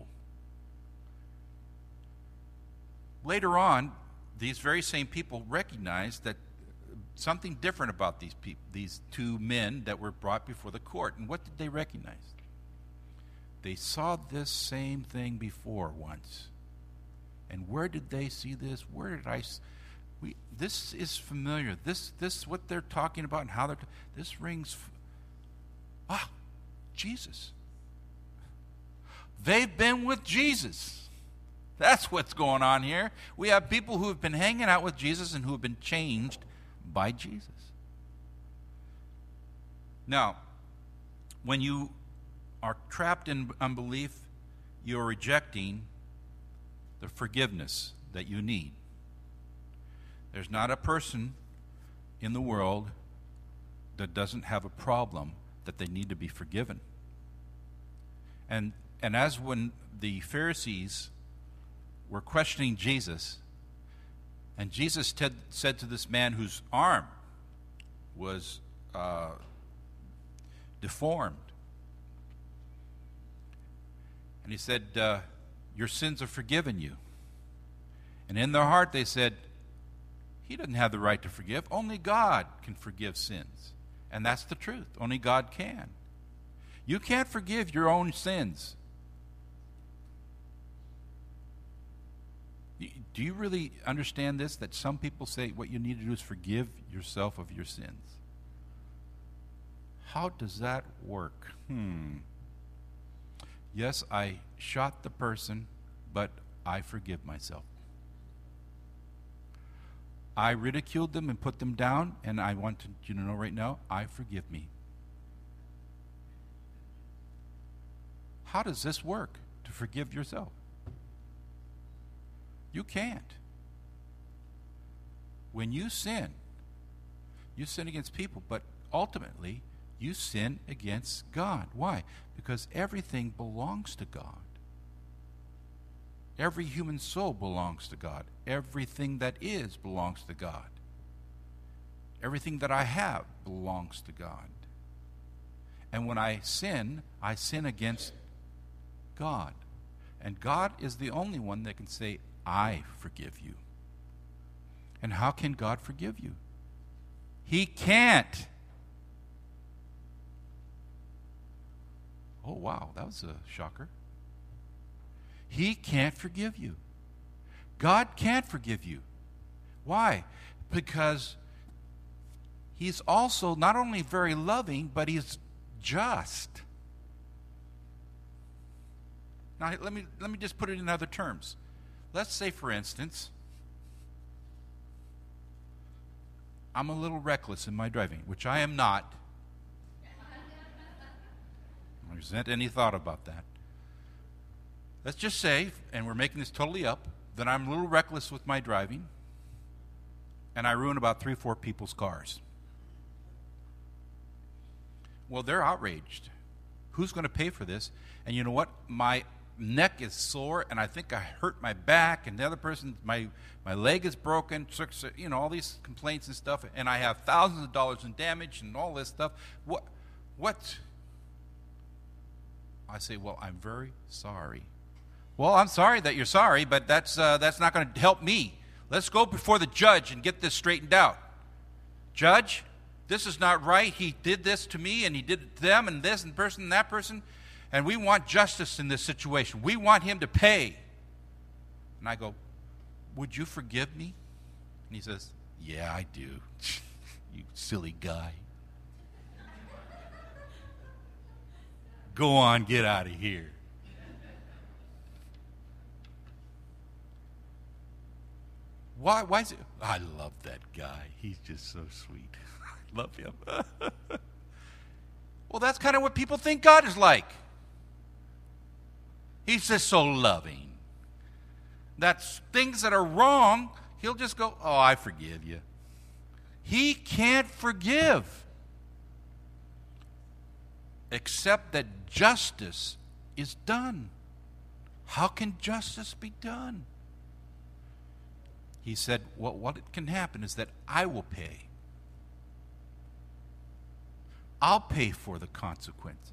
Later on, these very same people recognized that something different about these two men that were brought before the court. And what did they recognize? They saw this same thing before once. And where did they see this? Where did this is familiar. This what they're talking about and how this rings. Jesus. They've been with Jesus. That's what's going on here. We have people who have been hanging out with Jesus and who have been changed by Jesus. Now, when you are trapped in unbelief, you're rejecting the forgiveness that you need. There's not a person in the world that doesn't have a problem that they need to be forgiven. And as when the Pharisees were questioning Jesus, and Jesus said to this man whose arm was deformed, and he said, your sins are forgiven you. And in their heart they said, he doesn't have the right to forgive. Only God can forgive sins. And that's the truth. Only God can. You can't forgive your own sins. Do you really understand this? That some people say what you need to do is forgive yourself of your sins. How does that work? Yes, I shot the person, but I forgive myself. I ridiculed them and put them down, and I want you to know right now, I forgive me. How does this work, to forgive yourself? You can't. When you sin against people, but ultimately, you sin against God. Why? Because everything belongs to God. Every human soul belongs to God. Everything that is belongs to God. Everything that I have belongs to God. And when I sin against God. And God is the only one that can say, I forgive you. And how can God forgive you? He can't. Oh, wow, that was a shocker. He can't forgive you. God can't forgive you. Why? Because He's also not only very loving, but He's just. Now, let me just put it in other terms. Let's say, for instance, I'm a little reckless in my driving, which I am not. I resent any thought about that. Let's just say, and we're making this totally up, that I'm a little reckless with my driving, and I ruin about 3 or 4 people's cars. Well, they're outraged. Who's going to pay for this? And you know what? My neck is sore, and I think I hurt my back, and the other person, my leg is broken, you know, all these complaints and stuff, and I have thousands of dollars in damage and all this stuff. What? I say, well, I'm very sorry. Well, I'm sorry that you're sorry, but that's not going to help me. Let's go before the judge and get this straightened out. Judge, this is not right. He did this to me, and he did it to them, and this, and person, and that person. And we want justice in this situation. We want him to pay. And I go, would you forgive me? And he says, yeah, I do. You silly guy. Go on, get out of here. Why is it? I love that guy. He's just so sweet. I love him. Well, that's kind of what people think God is like. He's just so loving. That's things that are wrong, he'll just go, oh, I forgive you. He can't forgive. Except that justice is done. How can justice be done? He said, well, what can happen is that I will pay. I'll pay for the consequences.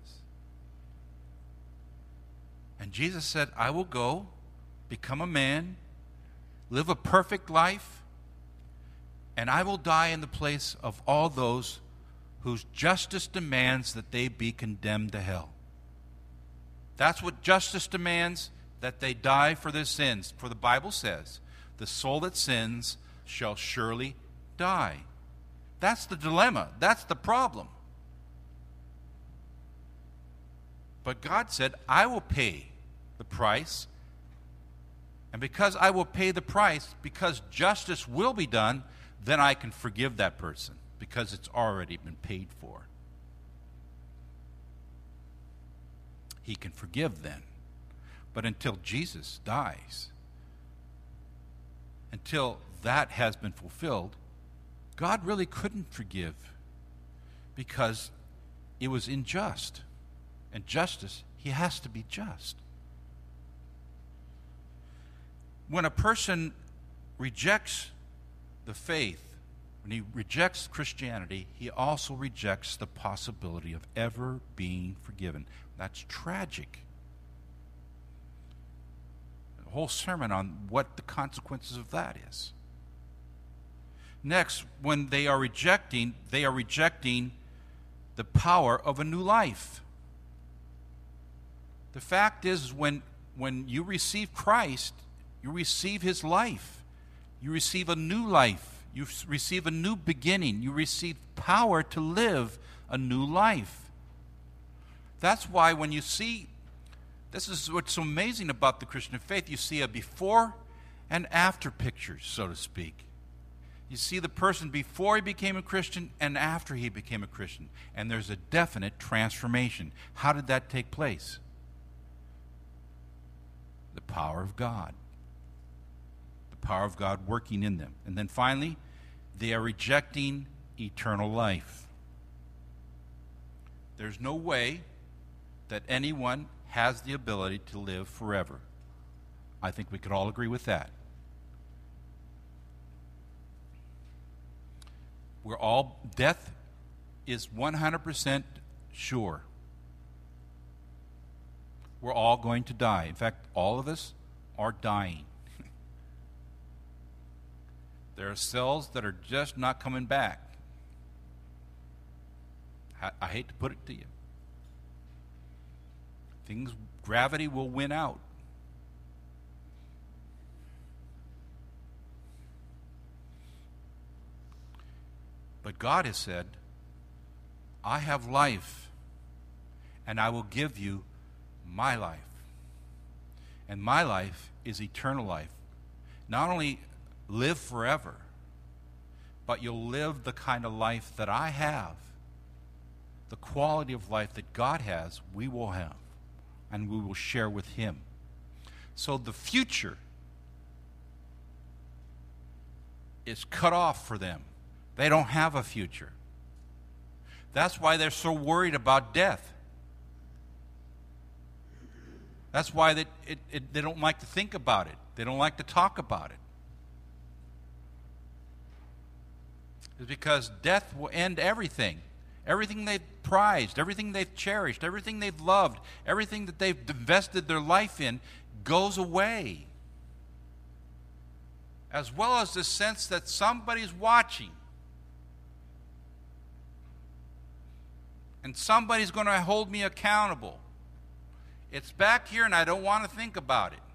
And Jesus said, I will go, become a man, live a perfect life, and I will die in the place of all those whose justice demands that they be condemned to hell. That's what justice demands, that they die for their sins. For the Bible says, the soul that sins shall surely die. That's the dilemma. That's the problem. But God said, I will pay the price. And because I will pay the price, because justice will be done, then I can forgive that person, because it's already been paid for. He can forgive then. But until Jesus dies, until that has been fulfilled, God really couldn't forgive, because it was unjust. And justice, he has to be just. When a person rejects the faith, when he rejects Christianity, he also rejects the possibility of ever being forgiven. That's tragic. A whole sermon on what the consequences of that is. Next, when they are rejecting the power of a new life. The fact is, when you receive Christ, you receive his life. You receive a new life. You receive a new beginning. You receive power to live a new life. That's why when you see, this is what's so amazing about the Christian faith, you see a before and after picture, so to speak. You see the person before he became a Christian and after he became a Christian. And there's a definite transformation. How did that take place? The power of God. The power of God working in them. And then finally, they are rejecting eternal life. There's no way that anyone has the ability to live forever. I think we could all agree with that. Death is 100% sure. We're all going to die. In fact, all of us are dying. There are cells that are just not coming back. I hate to put it to you. Gravity will win out. But God has said, I have life, and I will give you my life. And my life is eternal life. Not only live forever, but you'll live the kind of life that I have. The quality of life that God has, we will have, and we will share with Him. So the future is cut off for them. They don't have a future. That's why they're so worried about death. That's why they don't like to think about it. They don't like to talk about it. It's because death will end everything. Everything they've prized, everything they've cherished, everything they've loved, everything that they've invested their life in goes away. As well as the sense that somebody's watching. And somebody's going to hold me accountable. It's back here and I don't want to think about it.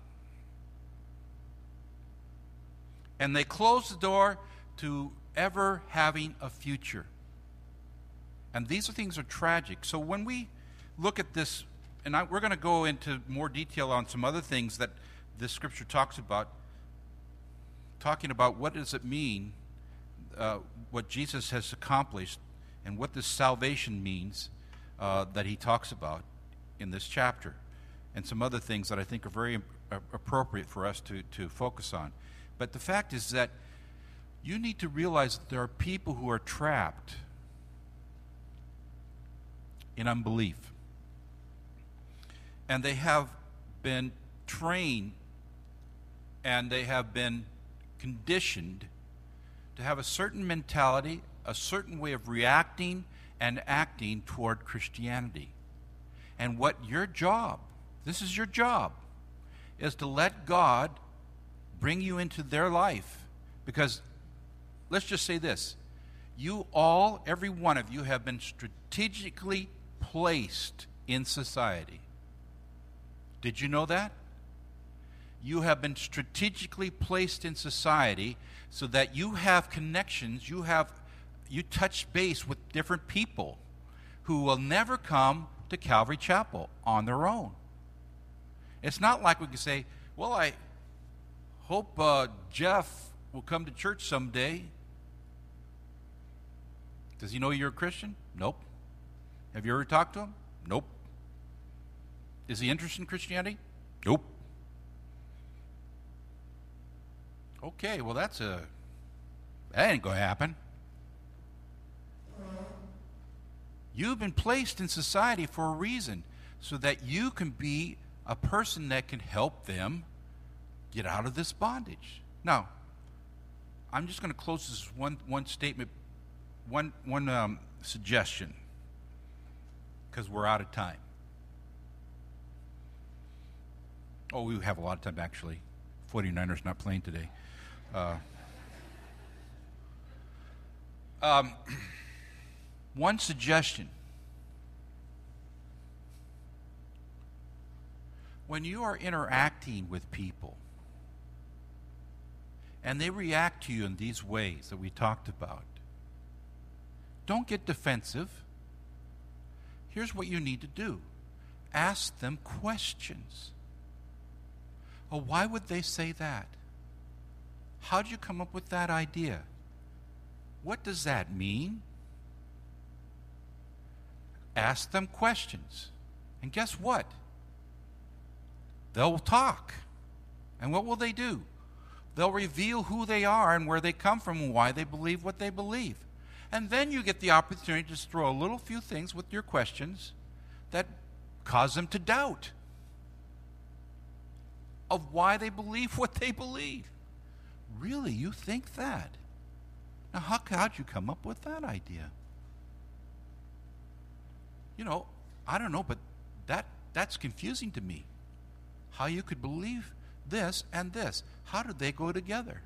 And they close the door to ever having a future. And these things are tragic. So when we look at this, and we're going to go into more detail on some other things that this scripture talks about, talking about what does it mean, what Jesus has accomplished, and what this salvation means that he talks about in this chapter, and some other things that I think are very appropriate for us to focus on. But the fact is that you need to realize that there are people who are trapped in unbelief. And they have been trained and they have been conditioned to have a certain mentality, a certain way of reacting and acting toward Christianity. And what your job, this is your job, is to let God bring you into their life. Because let's just say this. You all, every one of you, have been strategically placed in society. Did you know that? You have been strategically placed in society so that you have connections, you touch base with different people who will never come to Calvary Chapel on their own. It's not like we can say, well, I hope Jeff will come to church someday. Does he know you're a Christian? Nope. Have you ever talked to him? Nope. Is he interested in Christianity? Nope. Okay, well that ain't going to happen. You've been placed in society for a reason, so that you can be a person that can help them get out of this bondage. Now, I'm just going to close this one statement, one suggestion, because we're out of time. Oh, we have a lot of time, actually. 49ers not playing today. One suggestion. When you are interacting with people, and they react to you in these ways that we talked about, don't get defensive. Here's what you need to do. Ask them questions. Oh, why would they say that? How did you come up with that idea? What does that mean? Ask them questions. And guess what? They'll talk. And what will they do? They'll reveal who they are and where they come from and why they believe what they believe. And then you get the opportunity to just throw a little few things with your questions that cause them to doubt of why they believe what they believe. Really, you think that? Now, how'd you come up with that idea? I don't know, but that's confusing to me. How you could believe this and this. How do they go together?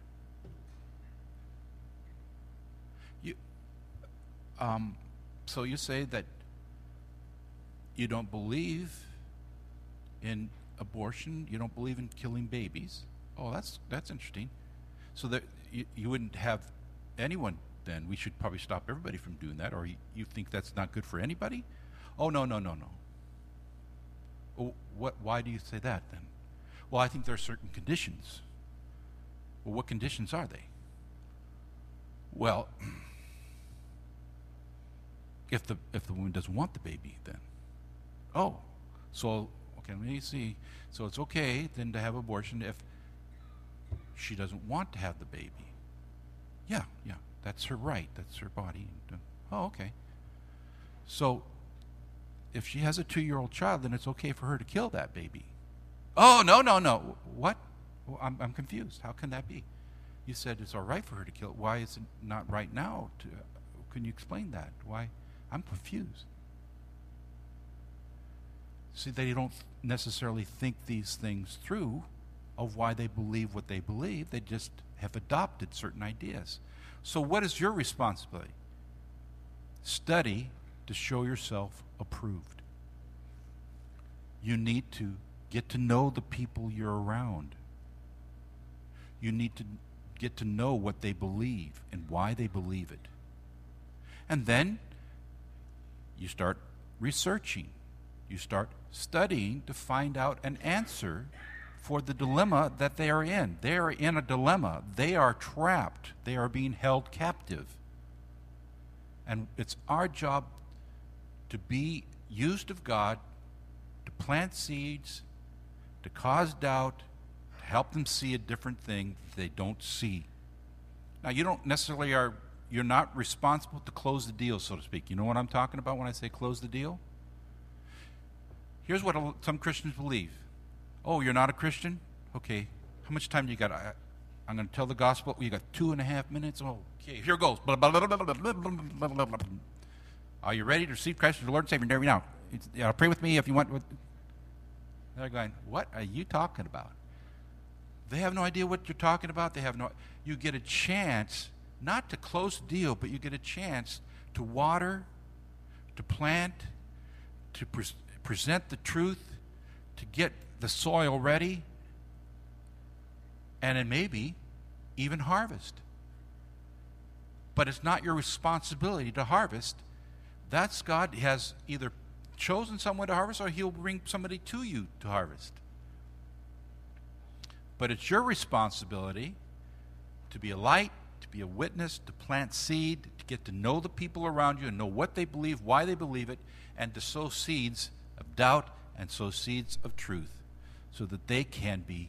So you say that you don't believe in abortion, you don't believe in killing babies. Oh, that's interesting. So that you wouldn't have anyone then. We should probably stop everybody from doing that, or you think that's not good for anybody? Oh, no. Oh, why do you say that then? Well, I think there are certain conditions. Well, what conditions are they? Well, if the woman doesn't want the baby, then. Oh, so, okay, let me see. So it's okay then to have abortion if she doesn't want to have the baby. Yeah, that's her right. That's her body. Oh, okay. So if she has a 2-year-old child, then it's okay for her to kill that baby. Oh, no. What? Well, I'm confused. How can that be? You said it's all right for her to kill it. Why is it not right now? Can you explain that? Why? I'm confused. See, they don't necessarily think these things through of why they believe what they believe. They just have adopted certain ideas. So what is your responsibility? Study to show yourself approved. You need to get to know the people you're around. You need to get to know what they believe and why they believe it. And then you start researching. You start studying to find out an answer for the dilemma that they are in. They are in a dilemma. They are trapped. They are being held captive. And it's our job to be used of God to plant seeds, to cause doubt, to help them see a different thing that they don't see. Now, you don't necessarily you're not responsible to close the deal, so to speak. You know what I'm talking about when I say close the deal? Here's what some Christians believe. Oh, you're not a Christian? Okay. How much time do you got? I'm going to tell the gospel. You got 2.5 minutes? Oh, okay. Here goes. Are you ready to receive Christ as your Lord and Savior now? Pray with me if you want. They're going, what are you talking about? They have no idea what you're talking about. You get a chance, not to close the deal, but you get a chance to water, to plant, to present the truth, to get the soil ready, and then maybe even harvest. But it's not your responsibility to harvest. That's God has either chosen someone to harvest or he'll bring somebody to you to harvest. But it's your responsibility to be a light, to be a witness, to plant seed, to get to know the people around you and know what they believe, why they believe it, and to sow seeds of doubt and sow seeds of truth so that they can be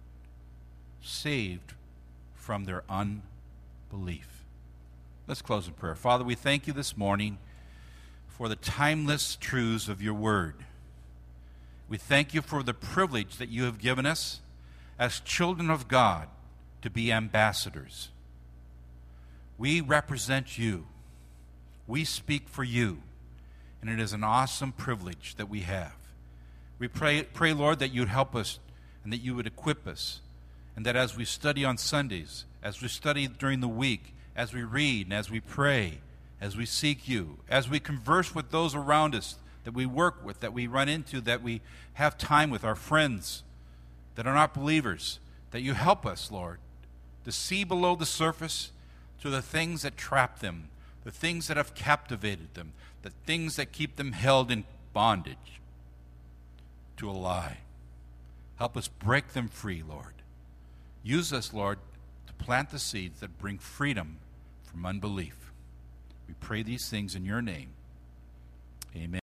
saved from their unbelief. Let's close in prayer. Father, we thank you this morning for the timeless truths of your word. We thank you for the privilege that you have given us as children of God to be ambassadors. We represent you. We speak for you. And it is an awesome privilege that we have. We pray, Lord, that you'd help us and that you would equip us. And that as we study on Sundays, as we study during the week, as we read and as we pray, as we seek you, as we converse with those around us that we work with, that we run into, that we have time with our friends that are not believers, that you help us, Lord, to see below the surface to the things that trap them, the things that have captivated them, the things that keep them held in bondage to a lie. Help us break them free, Lord. Use us, Lord, to plant the seeds that bring freedom from unbelief. We pray these things in your name. Amen.